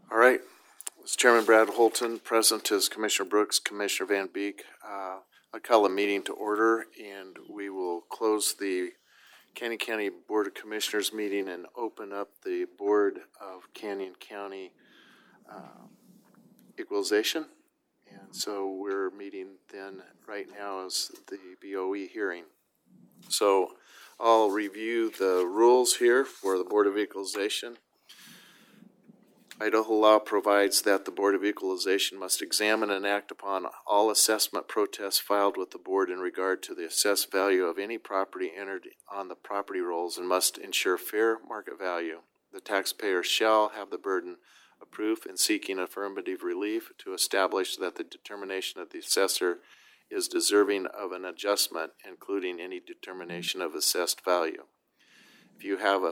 All right. It's Chairman Brad Holton. Present is Commissioner Brooks, Commissioner Van Beek. I call the meeting to order, and we will close the Canyon County Board of Commissioners meeting and open up the Board of Canyon County Equalization. And so we're meeting then right now as the BOE hearing. So I'll review the rules here for the Board of Equalization. Idaho law provides that the Board of Equalization must examine and act upon all assessment protests filed with the board in regard to the assessed value of any property entered on the property rolls and must ensure fair market value. The taxpayer shall have the burden of proof in seeking affirmative relief to establish that the determination of the assessor is deserving of an adjustment, including any determination of assessed value. If you have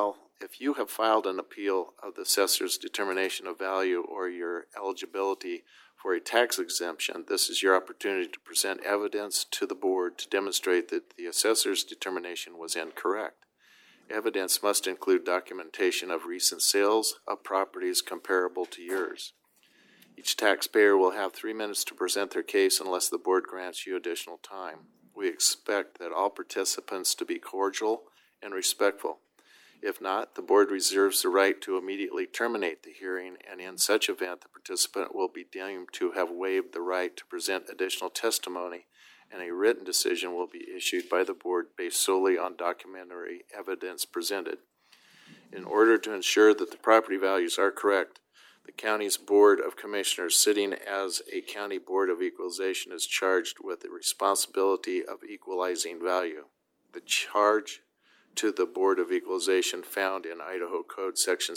filed an appeal of the assessor's determination of value or your eligibility for a tax exemption, this is your opportunity to present evidence to the board to demonstrate that the assessor's determination was incorrect. Evidence must include documentation of recent sales of properties comparable to yours. Each taxpayer will have 3 minutes to present their case unless the board grants you additional time. We expect that all participants to be cordial and respectful. If not, the board reserves the right to immediately terminate the hearing, and in such event, the participant will be deemed to have waived the right to present additional testimony, and a written decision will be issued by the board based solely on documentary evidence presented. In order to ensure that the property values are correct, the county's Board of Commissioners, sitting as a county Board of Equalization, is charged with the responsibility of equalizing value. The charge to the Board of Equalization found in Idaho Code Section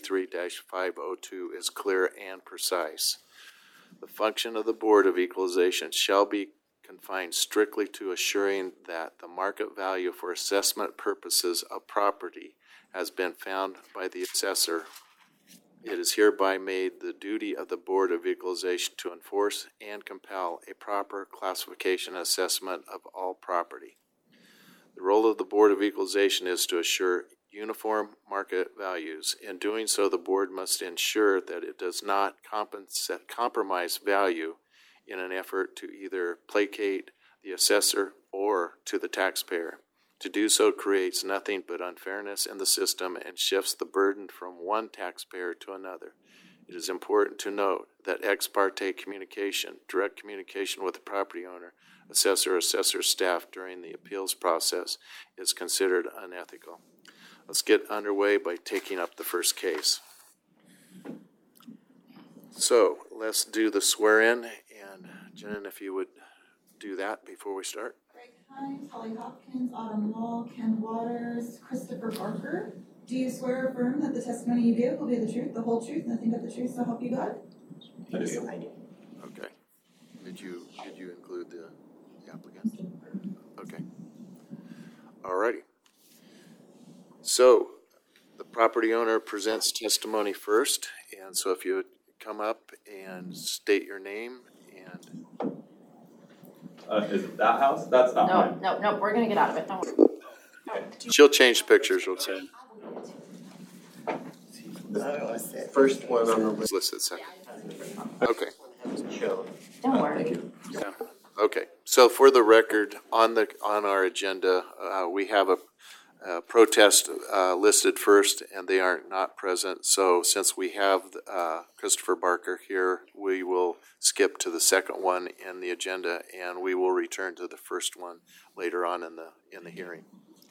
63-502 is clear and precise. The function of the Board of Equalization shall be confined strictly to assuring that the market value for assessment purposes of property has been found by the assessor. It is hereby made the duty of the Board of Equalization to enforce and compel a proper classification assessment of all property. The role of the Board of Equalization is to assure uniform market values. In doing so, the board must ensure that it does not compromise value in an effort to either placate the assessor or to the taxpayer. To do so creates nothing but unfairness in the system and shifts the burden from one taxpayer to another. It is important to note that ex parte communication, direct communication with the property owner, assessor staff during the appeals process is considered unethical. Let's get underway by taking up the first case. So let's do the swear-in, and Jen, if you would do that before we start. Greg Hines, Holly Hopkins, Autumn Law, Ken Waters, Christopher Barker. Do you swear or affirm that the testimony you give will be the truth, the whole truth, nothing but the truth, so help you God? I do. Okay. Did you include the applicant? Okay. All righty. So the property owner presents testimony first, and so if you would come up and state your name and. Is it that house? That's not mine. No, we're gonna get out of it. Don't worry. She'll change pictures, we'll say. First one on the list. Listed second. Okay. Don't worry. Thank you. Yeah. Okay. So for the record, on our agenda, we have a protest listed first, and they are not present. So since we have Christopher Barker here, we will skip to the second one in the agenda, and we will return to the first one later on in the hearing.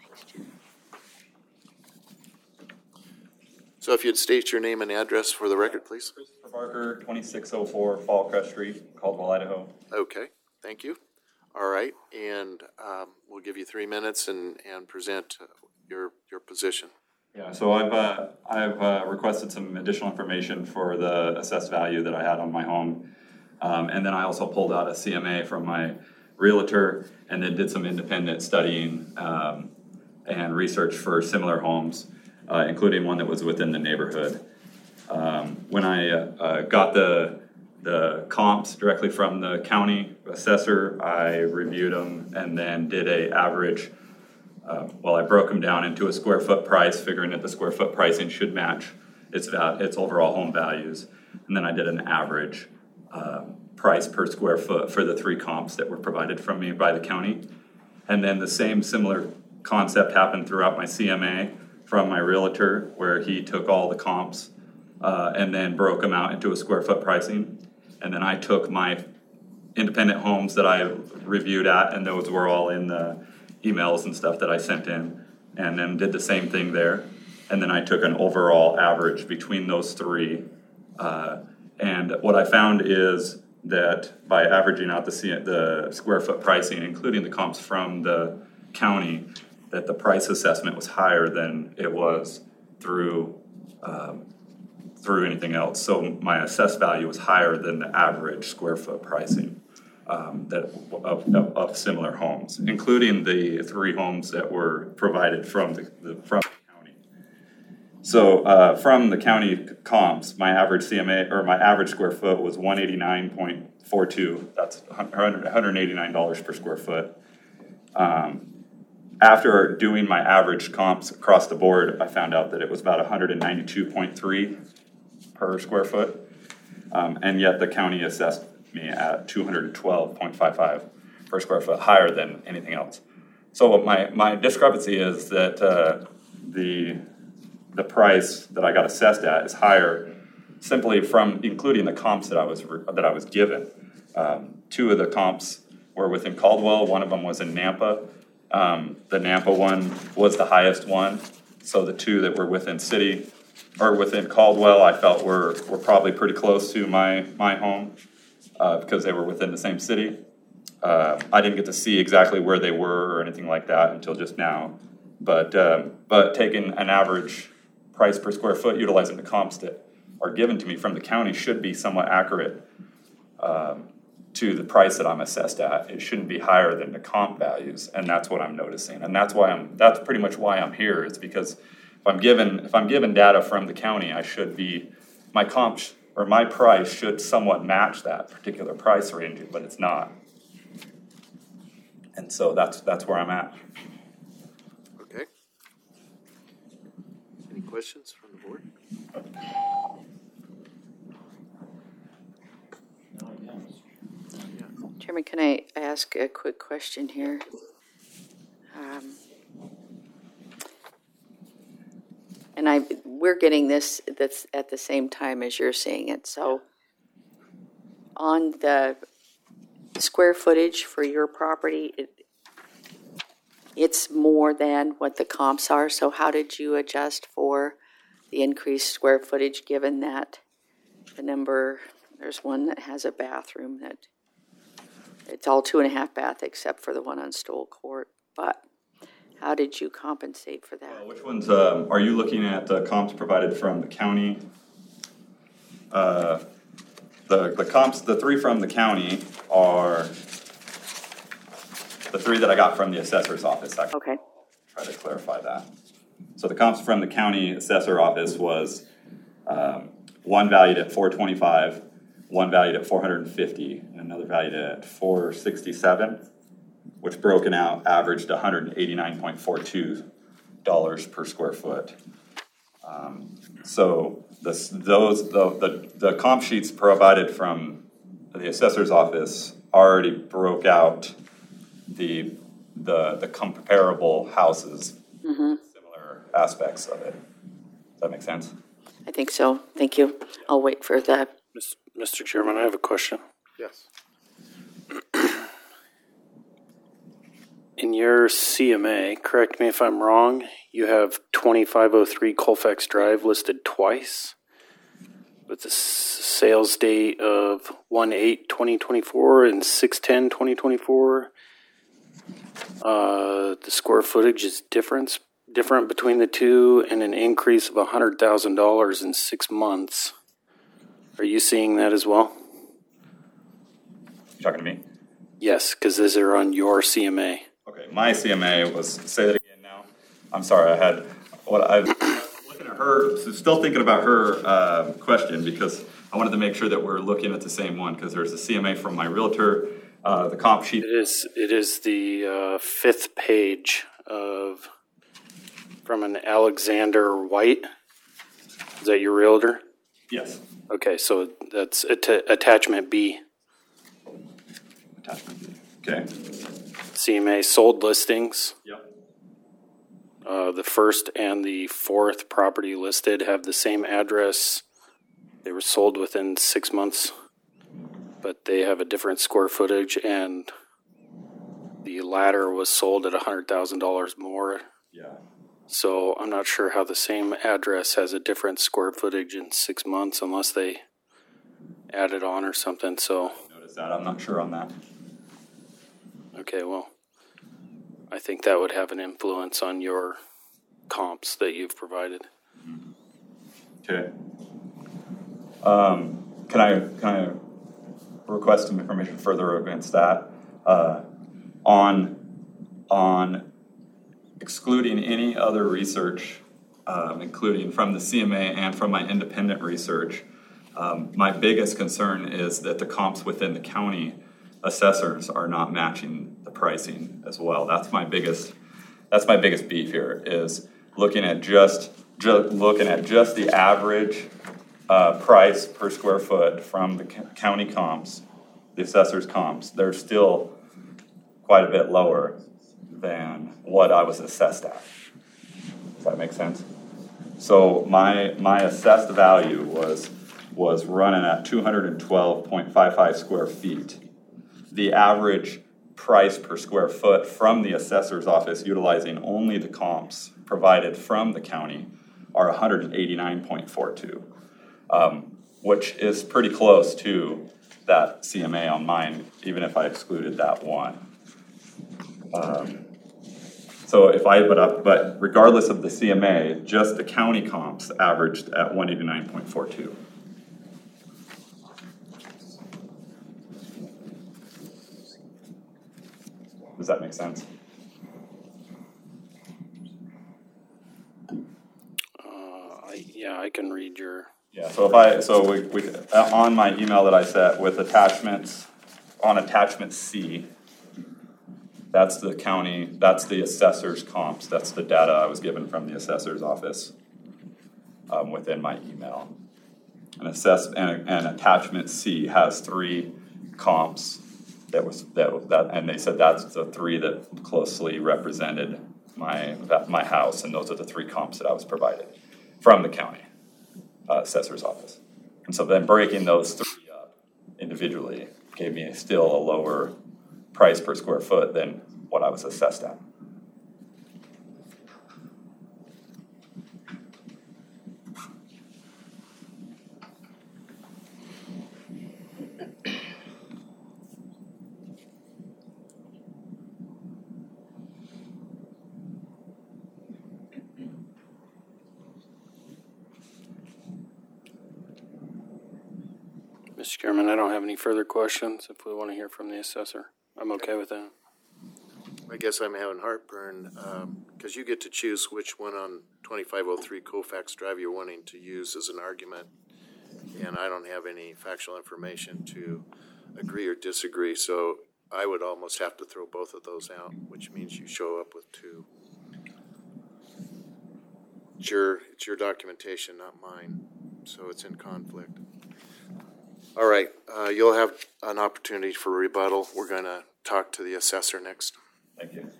So if you'd state your name and address for the record, please. Christopher Barker, 2604 Fall Crest Street, Caldwell, Idaho. Okay, thank you. All right, and we'll give you 3 minutes and present your position. Yeah, so I've requested some additional information for the assessed value that I had on my home, and then I also pulled out a CMA from my realtor, and then did some independent studying and research for similar homes, including one that was within the neighborhood. When I got the comps directly from the county assessor, I reviewed them and then did a average. I broke them down into a square foot price, figuring that the square foot pricing should match its overall home values, and then I did an average price per square foot for the 3 comps that were provided from me by the county. And then the same similar concept happened throughout my CMA from my realtor, where he took all the comps and then broke them out into a square foot pricing. And then I took my independent homes that I reviewed at, and those were all in the emails and stuff that I sent in, and then did the same thing there. And then I took an overall average between those 3. And what I found is that by averaging out the square foot pricing, including the comps from the county, that the price assessment was higher than it was through anything else. So my assessed value was higher than the average square foot pricing of similar homes, including the 3 homes that were provided from the county. So from the county comps, my average CMA, or my average square foot, was $189.42. That's $189 per square foot. After doing my average comps across the board, I found out that it was about $192.3 per square foot, and yet the county assessed me at $212.55 per square foot, higher than anything else. So my discrepancy is that the price that I got assessed at is higher simply from including the comps that I was given. 2 of the comps were within Caldwell. One of them was in Nampa. The Nampa one was the highest one. So the 2 that were within city or within Caldwell, I felt were probably pretty close to my home because they were within the same city. I didn't get to see exactly where they were or anything like that until just now. But taking an average price per square foot, utilizing the comps that are given to me from the county, should be somewhat accurate to the price that I'm assessed at. It shouldn't be higher than the comp values, and that's what I'm noticing. And that's pretty much why I'm here. It's because if I'm given data from the county, my comps or my price should somewhat match that particular price range, but it's not. And so that's where I'm at. Okay. Any questions from the board? Chairman, can I ask a quick question here? And we're getting that's at the same time as you're seeing it. So on the square footage for your property, it's more than what the comps are. So how did you adjust for the increased square footage, given that the number, there's one that has a bathroom that it's all 2.5 bath except for the one on Stoll Court, but how did you compensate for that? Which ones are you looking at? Comps provided from the county. The comps, the 3 from the county are the 3 that I got from the assessor's office. I can try to clarify that. So the comps from the county assessor office was one valued at $425, one valued at $450, and another valued at $467, which broken out averaged $189.42 per square foot. So the comp sheets provided from the assessor's office already broke out the comparable houses, similar aspects of it. Does that make sense? I think so. Thank you. I'll wait for that. Mr. Chairman, I have a question. Yes. In your CMA, correct me if I'm wrong, you have 2503 Colfax Drive listed twice with the sales date of 1/8/2024 and 6/10/2024. The square footage is different between the two, and an increase of $100,000 in 6 months. Are you seeing that as well? You talking to me? Yes, because those are on your CMA. Okay, my CMA was, say that again now. I'm sorry, I was looking at her, still thinking about her question, because I wanted to make sure that we're looking at the same one, because there's a CMA from my realtor, the comp sheet. It is the 5th page from an Alexander White. Is that your realtor? Yes. Okay, so that's attachment B. Attachment B. Okay. CMA sold listings. Yep. The first and the fourth property listed have the same address. They were sold within 6 months, but they have a different square footage, and the latter was sold at $100,000 more. Yeah. So I'm not sure how the same address has a different square footage in 6 months unless they added on or something. So, Notice that. I'm not sure on that. okay, well, I think that would have an influence on your comps that you've provided. Okay. Can I request some information further against that? On excluding any other research, including from the CMA and from my independent research, my biggest concern is that the comps within the county assessors are not matching the pricing as well. That's my biggest beef here, is looking at just the average price per square foot from the county comps, the assessor's comps. They're still quite a bit lower than what I was assessed at. Does that make sense? So my assessed value was running at 212.55 square feet. The average price per square foot from the assessor's office, utilizing only the comps provided from the county, are 189.42, which is pretty close to that CMA on mine, even if I excluded that one. So if I but regardless of the CMA, just the county comps averaged at 189.42. Does that make sense? Yeah, I can read your. Yeah. So we on my email that I sent with attachments, on attachment C, that's the county, that's the assessor's comps. That's the data I was given from the assessor's office within my email. And attachment C has 3 comps and they said that's the 3 that closely represented my house, and those are the 3 comps that I was provided from the county assessor's office. And so then breaking those 3 up individually gave me still a lower price per square foot than what I was assessed at. Mr. Chairman, I don't have any further questions. If we want to hear from the assessor, I'm okay with that. I guess I'm having heartburn, because you get to choose which one on 2503 Colfax Drive you're wanting to use as an argument, and I don't have any factual information to agree or disagree, so I would almost have to throw both of those out, which means you show up with 2. It's your documentation, not mine, so it's in conflict. All right, you'll have an opportunity for rebuttal. We're going to talk to the assessor next. Thank you.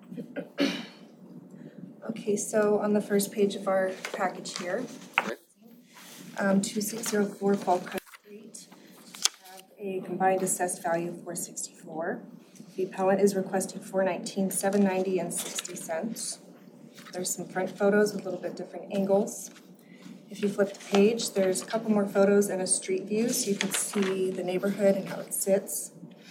Okay, so on the first page of our package here, Okay. 2604 Falkirk Street, we have a combined assessed value of $464. The appellant is requesting $419, $790, and 60 cents. There's some front photos with a little bit different angles. If you flip the page, there's a couple more photos and a street view, so you can see the neighborhood and how it sits.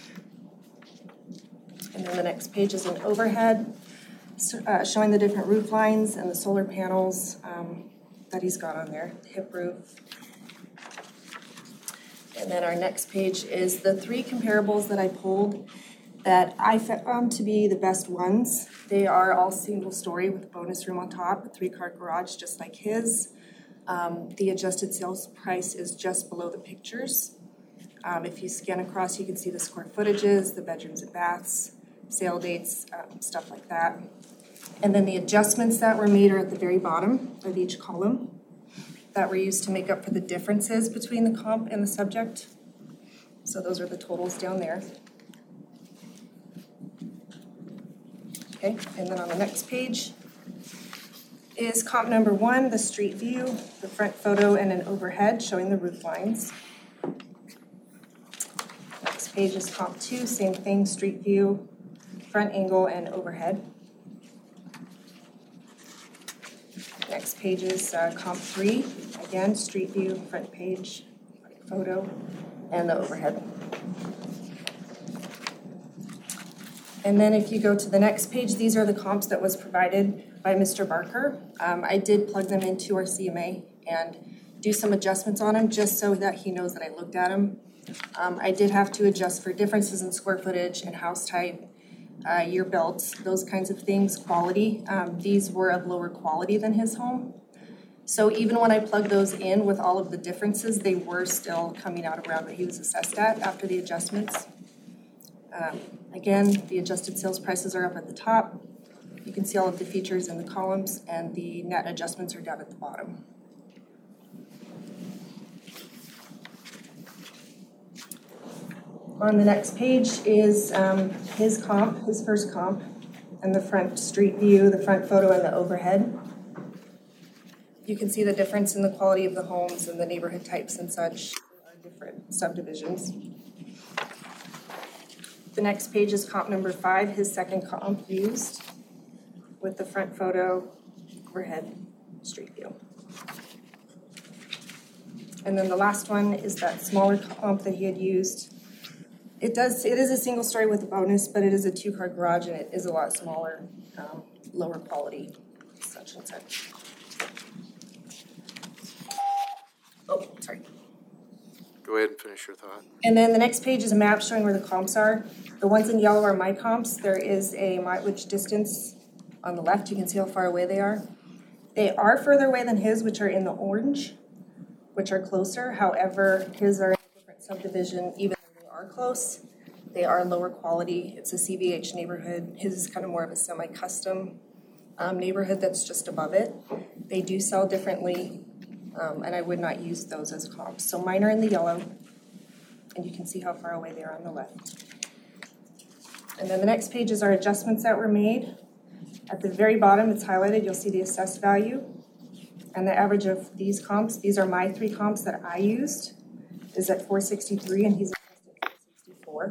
And then the next page is an overhead showing the different roof lines and the solar panels that he's got on there, the hip roof. And then our next page is the 3 comparables that I pulled that I found to be the best ones. They are all single story with a bonus room on top, a 3-car garage just like his. The adjusted sales price is just below the pictures. If you scan across, you can see the square footages, the bedrooms and baths, sale dates, stuff like that. And then the adjustments that were made are at the very bottom of each column. that were used to make up for the differences between the comp and the subject. So those are the totals down there. Okay, and then on the next page is comp number 1, the street view, the front photo, and an overhead showing the roof lines. Next page is comp 2, same thing, street view, front angle, and overhead. Next page is comp 3, again, street view, front page, photo, and the overhead. And then if you go to the next page, these are the comps that was provided by Mr. Barker. I did plug them into our CMA and do some adjustments on them just so that he knows that I looked at them. I did have to adjust for differences in square footage and house type, year built, those kinds of things, quality. These were of lower quality than his home. So even when I plugged those in with all of the differences, they were still coming out around what he was assessed at after the adjustments. Again, the adjusted sales prices are up at the top. You can see all of the features in the columns, and the net adjustments are down at the bottom. On the next page is his comp, his first comp, and the front street view, the front photo, and the overhead. You can see the difference in the quality of the homes and the neighborhood types and such, different subdivisions. The next page is comp number 5, his second comp used with the front photo, overhead, street view. And then the last one is that smaller comp that he had used. It is a single story with a bonus, but it is a 2-car garage and it is a lot smaller, lower quality, such and such. Oh, sorry. Go ahead and finish your thought. And then the next page is a map showing where the comps are. The ones in yellow are my comps. There is a mileage distance on the left. You can see how far away they are. They are further away than his, which are in the orange, which are closer. However, his are in a different subdivision, even though they are close. They are lower quality. It's a CVH neighborhood. His is kind of more of a semi-custom neighborhood that's just above it. They do sell differently, and I would not use those as comps. So mine are in the yellow, and you can see how far away they are on the left. And then the next page is our adjustments that were made. At the very bottom, it's highlighted. You'll see the assessed value and the average of these comps. These are my 3 comps that I used. Is at 463, and he's at 464.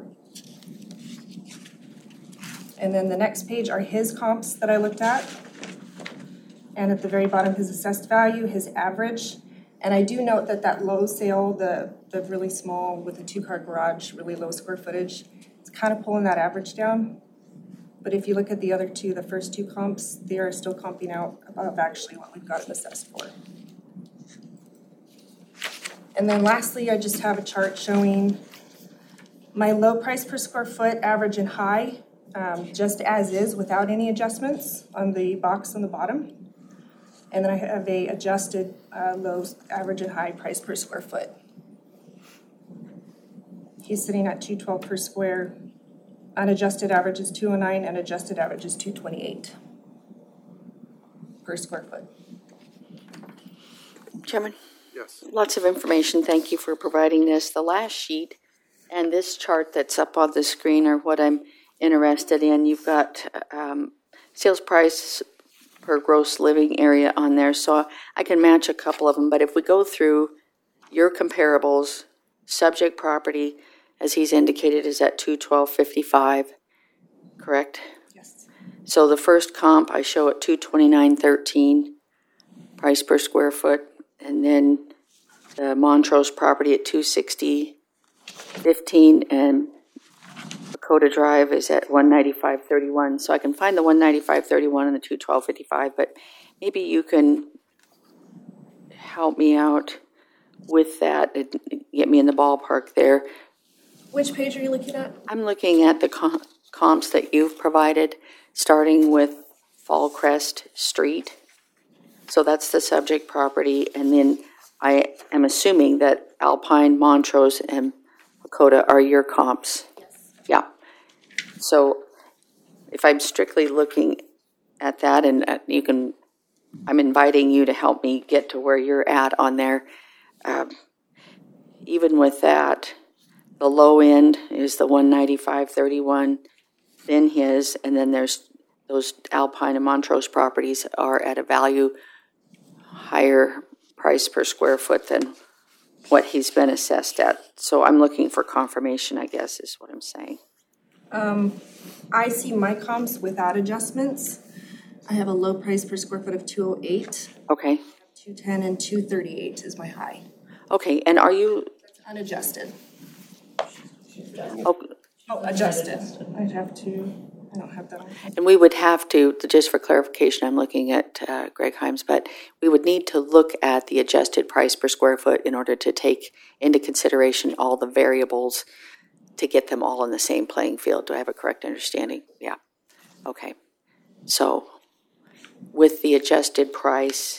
And then the next page are his comps that I looked at. And at the very bottom, his assessed value, his average. And I do note that that low sale, the really small with a 2-car garage, really low square footage, it's kind of pulling that average down. But if you look at the other 2, the first 2 comps, they are still comping out above actually what we've got it assessed for. And then lastly, I just have a chart showing my low price per square foot, average and high, just as is without any adjustments on the box on the bottom. And then I have a adjusted low, average, and high price per square foot. He's sitting at $212 per square. Unadjusted average is $209, and adjusted average is $228 per square foot. Chairman? Yes. Lots of information. Thank you for providing this. The last sheet and this chart that's up on the screen are what I'm interested in. You've got sales price per gross living area on there, so I can match a couple of them. But if we go through your comparables, subject property, as he's indicated, is at $212.55, correct? Yes. So the first comp I show at $229.13 price per square foot, and then the Montrose property at $260.15, and Dakota Drive is at $195.31. So I can find the $195.31 and the $212.55, but maybe you can help me out with that and get me in the ballpark there. Which page are you looking at? I'm looking at the comps that you've provided, starting with Fallcrest Street. So that's the subject property, and then I am assuming that Alpine, Montrose, and Dakota are your comps. Yes. Yeah. So if I'm strictly looking at that, and you can I'm inviting you to help me get to where you're at on there. Even with that, the low end is the 195.31, then his, and then there's those Alpine and Montrose properties are at a value higher price per square foot than what he's been assessed at. So I'm looking for confirmation, I guess, is what I'm saying. I see my comps without adjustments. I have a low price per square foot of 208, Okay, 210, and 238 is my high. okay, and are you, Unadjusted. oh, Oh, adjusted. I don't have that on. and we would have to, just for clarification, I'm looking at Greg Himes, but we would need to look at the adjusted price per square foot in order to take into consideration all the variables to get them all in the same playing field. Do I have a correct understanding? Yeah. Okay. So with the adjusted price,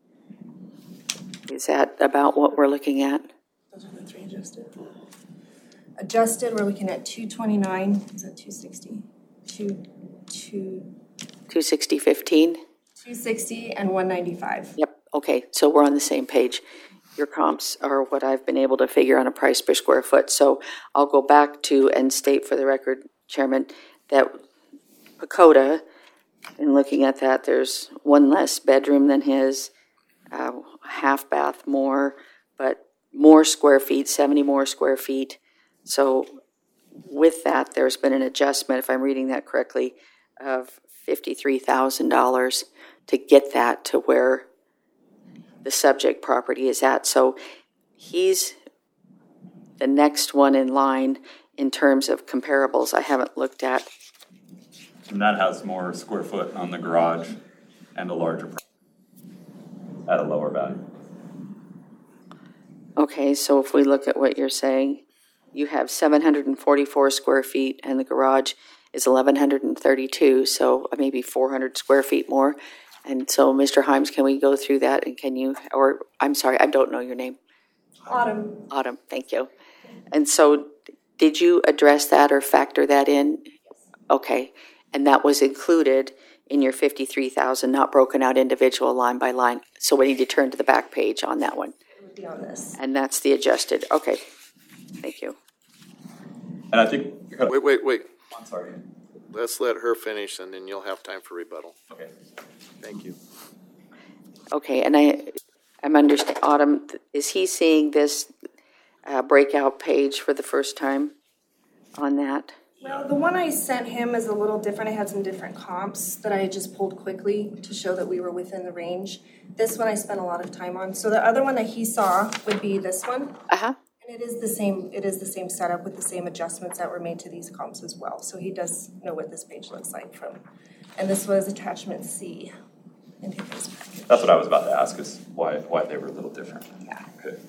is that about what we're looking at? Those are the three adjusted. Adjusted, we're looking at 229, is that 260? 260.15? 260 and 195. Yep. Okay. So we're on the same page. Your comps are what I've been able to figure on a price per square foot. So I'll go back to and state for the record, Chairman, that Pacoda, in looking at that, there's one less bedroom than his, half bath more, but more square feet, 70 more square feet. So with that, there's been an adjustment, if I'm reading that correctly, of $53,000 to get that to where the subject property is at. So he's the next one in line in terms of comparables I haven't looked at. And that has more square foot on the garage and a larger at a lower value. Okay, so if we look at what you're saying, you have 744 square feet and the garage is 1,132, so maybe 400 square feet more. And so, Mr. Himes, can we go through that and can you, or I'm sorry, I don't know your name. Autumn. Autumn, thank you. And so did you address that or factor that in? Okay, and that was included in your 53,000, not broken out individual line by line. So we need to turn to the back page on that one. It would be on this. And that's the adjusted, okay, thank you. And I think you're gonna, Wait. I'm sorry. Let's let her finish and then you'll have time for rebuttal. Okay. Thank you. Okay, and I'm understanding, Autumn, is he seeing this breakout page for the first time on that? Well, the one I sent him is a little different. I had some different comps that I just pulled quickly to show that we were within the range. This one I spent a lot of time on. So the other one that he saw would be this one. Uh-huh. And it is the same setup with the same adjustments that were made to these comps as well. So he does know what this page looks like from. And this was attachment C in his package. That's what I was about to ask, is why they were a little different. Yeah. Okay.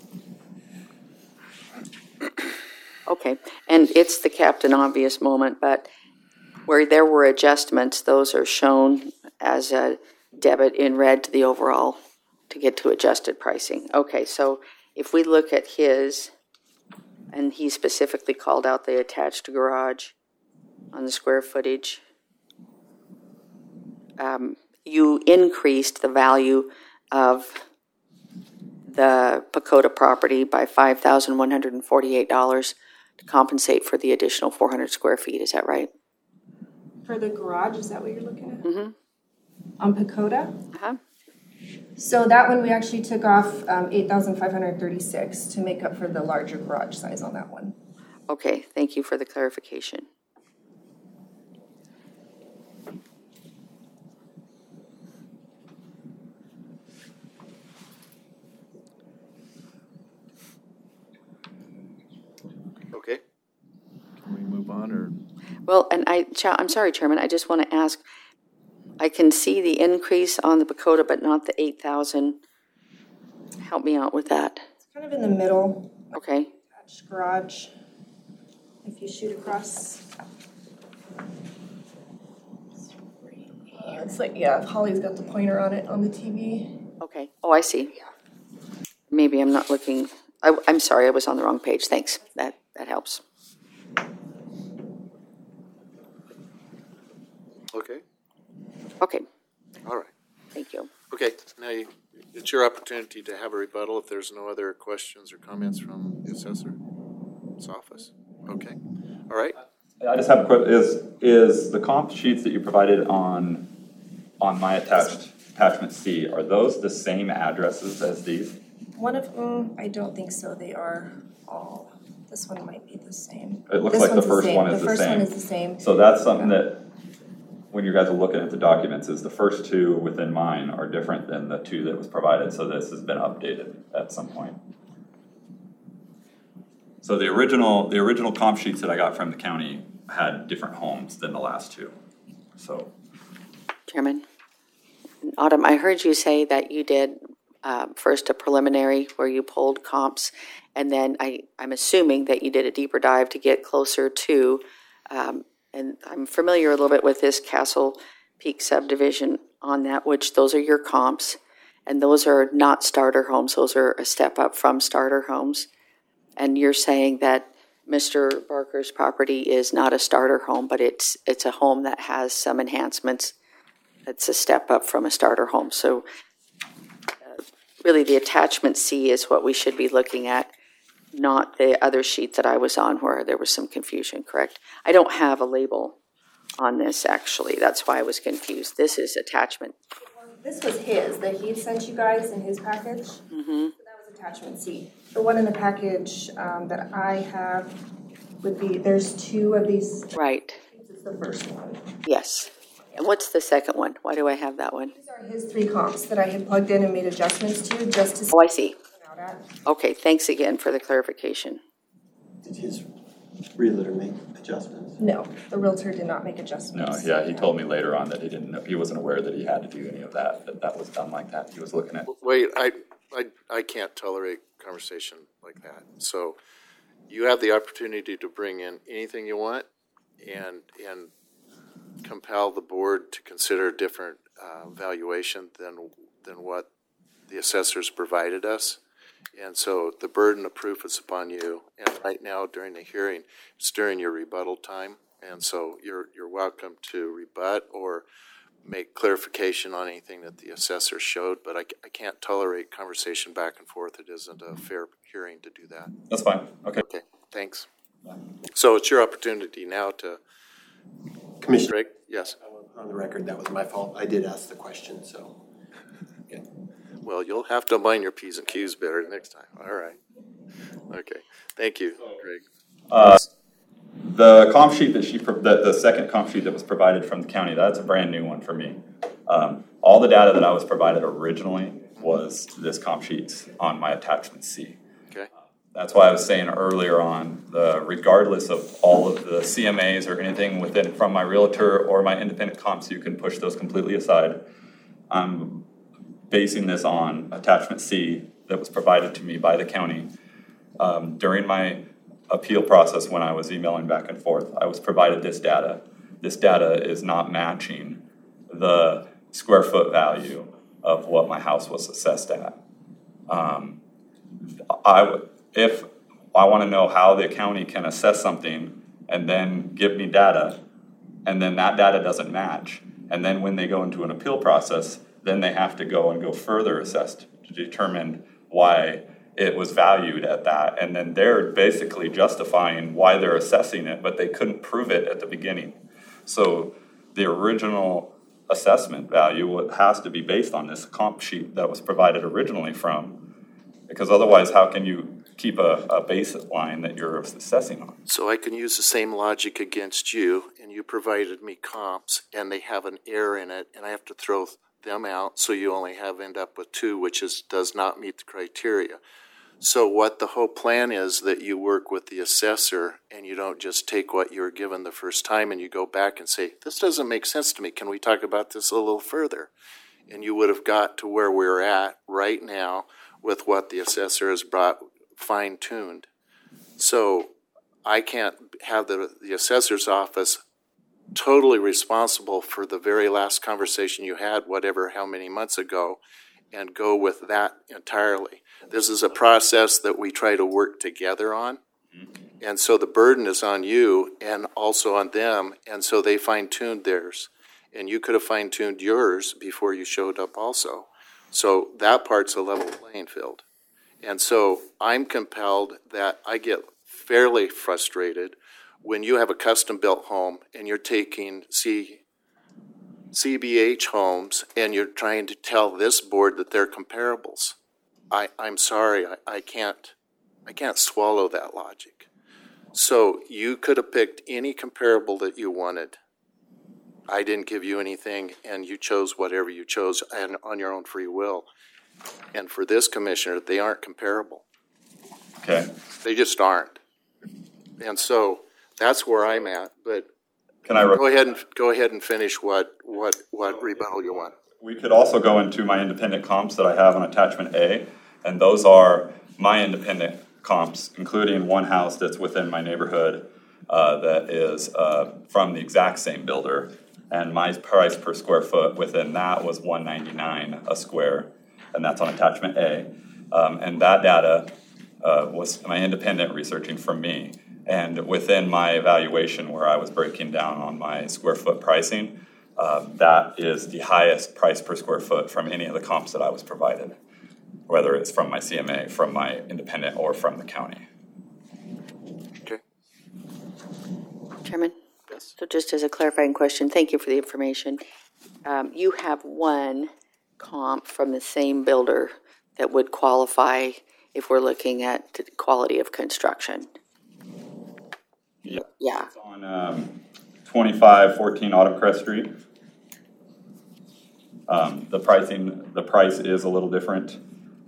Okay, and it's the Captain Obvious moment, but where there were adjustments, those are shown as a debit in red to the overall to get to adjusted pricing. Okay, so if we look at his, and he specifically called out the attached garage on the square footage, you increased the value of the Pacoda property by $5,148 to compensate for the additional 400 square feet. Is that right? For the garage, is that what you're looking at? Mm-hmm. On Pacoda? Uh-huh. So that one we actually took off 8,536 to make up for the larger garage size on that one. Okay, thank you for the clarification. Okay. Can we move on or? Well, and I'm sorry, Chairman, I just want to ask, I can see the increase on the Pacoda, but not the 8,000. Help me out with that. It's kind of in the middle. Okay. Attached garage. If you shoot across. It's like, yeah, Holly's got the pointer on it on the TV. Okay. Oh, I see. Maybe I'm not looking. I'm sorry, I was on the wrong page. Thanks. That helps. Okay. Okay. All right. Thank you. Okay, now it's your opportunity to have a rebuttal if there's no other questions or comments from the assessor's office. Okay, all right. I just have a quick, is the comp sheets that you provided on my attachment C, are those the same addresses as these? One of them, I don't think so, they are all, this one might be the same. It looks This like the one's first one is The the first one same. is the same. So that's something that, when you guys are looking at the documents, is the first two within mine are different than the two that was provided, so this has been updated at some point. So the original comp sheets that I got from the county had different homes than the last two, so. Chairman? Autumn, I heard you say that you did first a preliminary where you pulled comps, and then I'm assuming that you did a deeper dive to get closer to, and I'm familiar a little bit with this Castle Peak subdivision on that, which those are your comps, and those are not starter homes. Those are a step up from starter homes. And you're saying that Mr. Barker's property is not a starter home, but it's a home that has some enhancements. It's a step up from a starter home. So really the attachment C is what we should be looking at, not the other sheet that I was on where there was some confusion, correct? I don't have a label on this, actually. That's why I was confused. This is attachment. This was his, that he sent you guys in his package. Mm-hmm. So that was attachment C. The one in the package that I have would be, there's two of these. Right. This is the first one. Yes. And what's the second one? Why do I have that one? These are his three comps that I had plugged in and made adjustments to just to see Oh, I see. what it came out at. Okay, thanks again for the clarification. Did his realtor make adjustments? No, the realtor did not make No, adjustments. yeah, he told me later on that he wasn't aware that he had to do any of that was done like that. He was looking at. Wait, I can't tolerate conversation like that. So you have the opportunity to bring in anything you want and compel the board to consider a different valuation than what the assessors provided us. And so the burden of proof is upon you. And right now during the hearing, it's during your rebuttal time. And so you're welcome to rebut or make clarification on anything that the assessor showed, but I can't tolerate conversation back and forth. It isn't a fair hearing to do that. That's fine, okay. Okay, thanks. So it's your opportunity now to, Commissioner, Greg? Yes. on the record, that was my fault. I did ask the question, so. Okay. Well, you'll have to mind your P's and Q's better next time. All right. Okay, thank you, Greg. The comp sheet the second comp sheet that was provided from the county, that's a brand new one for me. All the data that I was provided originally was this comp sheets on my attachment C. Okay. That's why I was saying earlier on, regardless of all of the CMAs or anything from my realtor or my independent comps, you can push those completely aside. I'm basing this on attachment C that was provided to me by the county. During my appeal process, when I was emailing back and forth, I was provided this data. This data is not matching the square foot value of what my house was assessed at. If I want to know how the county can assess something and then give me data, and then that data doesn't match, and then when they go into an appeal process, then they have to go further assessed to determine why it was valued at that, and then they're basically justifying why they're assessing it, but they couldn't prove it at the beginning. So the original assessment value has to be based on this comp sheet that was provided originally from, because otherwise how can you keep a baseline that you're assessing on? So I can use the same logic against you, and you provided me comps, and they have an error in it, and I have to throw them out, so you only end up with two, which does not meet the criteria. So what the whole plan is that you work with the assessor and you don't just take what you were given the first time and you go back and say, this doesn't make sense to me. Can we talk about this a little further? And you would have got to where we're at right now with what the assessor has brought fine-tuned. So I can't have the assessor's office totally responsible for the very last conversation you had, how many months ago, and go with that entirely. This is a process that we try to work together on. And so the burden is on you and also on them. And so they fine-tuned theirs. And you could have fine-tuned yours before you showed up also. So that part's a level playing field. And so I'm compelled that I get fairly frustrated when you have a custom-built home and you're taking CBH homes and you're trying to tell this board that they're comparables. I'm sorry, I can't swallow that logic. So you could have picked any comparable that you wanted. I didn't give you anything, and you chose whatever you chose and on your own free will. And for this commissioner, they aren't comparable. Okay. They just aren't. And so that's where I'm at. But Can I? go ahead and finish what rebuttal you want. We could also go into my independent comps that I have on attachment A, and those are my independent comps, including one house that's within my neighborhood that is from the exact same builder, and my price per square foot within that was $199 a square, and that's on attachment A. And that data was my independent researching from me, and within my evaluation where I was breaking down on my square foot pricing, that is the highest price per square foot from any of the comps that I was provided, whether it's from my CMA, from my independent, or from the county. Okay. Chairman? Yes. So just as a clarifying question, thank you for the information. You have one comp from the same builder that would qualify if we're looking at the quality of construction. Yeah. Yeah. It's on 2514 Autumn Crest Street. The price is a little different.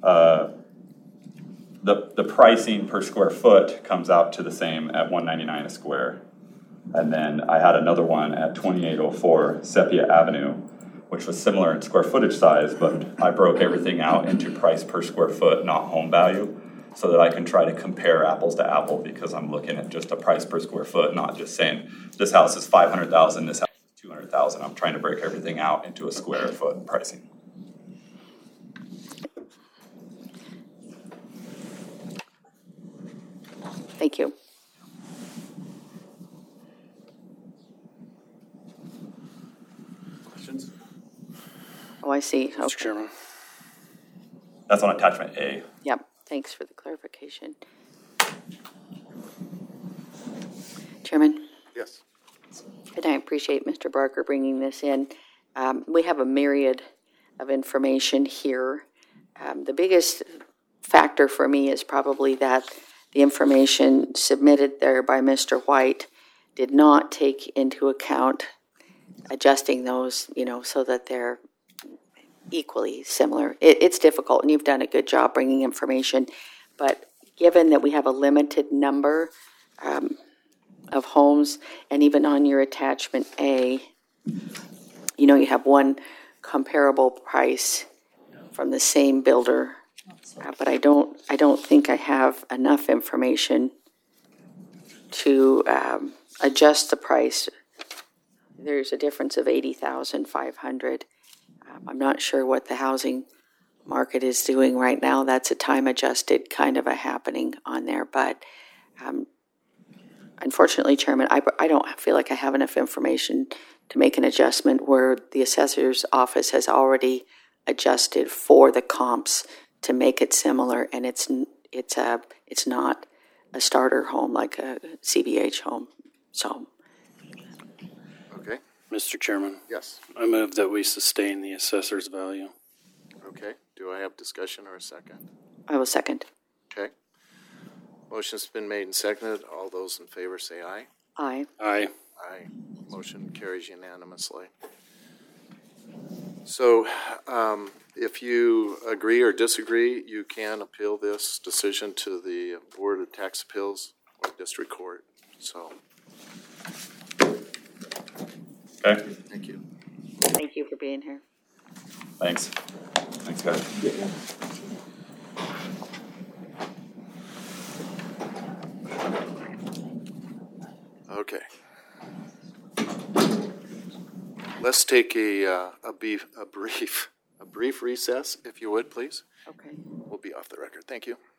The pricing per square foot comes out to the same at $199 a square. And then I had another one at 2804 Sepia Avenue, which was similar in square footage size, but I broke everything out into price per square foot, not home value, so that I can try to compare apples to apple, because I'm looking at just a price per square foot, not just saying this house is $500,000, this house is $200,000. I'm trying to break everything out into a square foot pricing. Thank you. Questions? Oh, I see. Mr. Okay. Chairman. That's on attachment A. Yep. Thanks for the clarification. Chairman? Yes. And I appreciate Mr. Barker bringing this in. We have a myriad of information here. The biggest factor for me is probably that the information submitted there by Mr. White did not take into account adjusting those, so that they're equally similar. It's difficult, and you've done a good job bringing information, but given that we have a limited number of homes, and even on your attachment A, you have one comparable price from the same builder, but I don't think I have enough information to adjust the price. There's a difference of $80,500. I'm not sure what the housing market is doing right now. That's a time-adjusted kind of a happening on there, but unfortunately, Chairman, I don't feel like I have enough information to make an adjustment where the assessor's office has already adjusted for the comps to make it similar, and it's not a starter home like a CBH home. So, Okay. Mr. Chairman, Yes. I move that we sustain the assessor's value. Okay. Do I have discussion or a second? I will second. Okay. Motion's been made and seconded. All those in favor say aye. Aye. Aye. Aye. Motion carries unanimously. So, if you agree or disagree, you can appeal this decision to the Board of Tax Appeals or District Court. So, Okay, thank you. Thank you for being here. thanks. Thanks, guys. Okay. Let's take a brief recess, if you would, please. Okay. We'll be off the record. Thank you.